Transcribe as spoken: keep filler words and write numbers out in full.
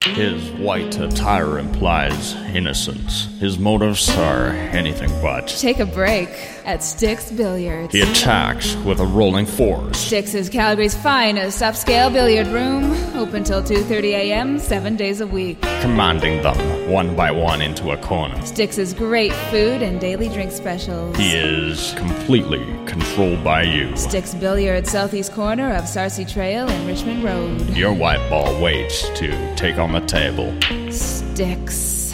His white attire implies innocence. His motives are anything but. Take a break at Sticks Billiards. He attacks with a rolling force. Sticks is Calgary's finest upscale billiard room, open till two thirty a.m., seven days a week. Commanding them one by one into a corner. Sticks is great food and daily drink specials. He is completely controlled by you. Sticks Billiards, southeast corner of Sarcee Trail and Richmond Road. Your white ball waits to take on the table. Sticks.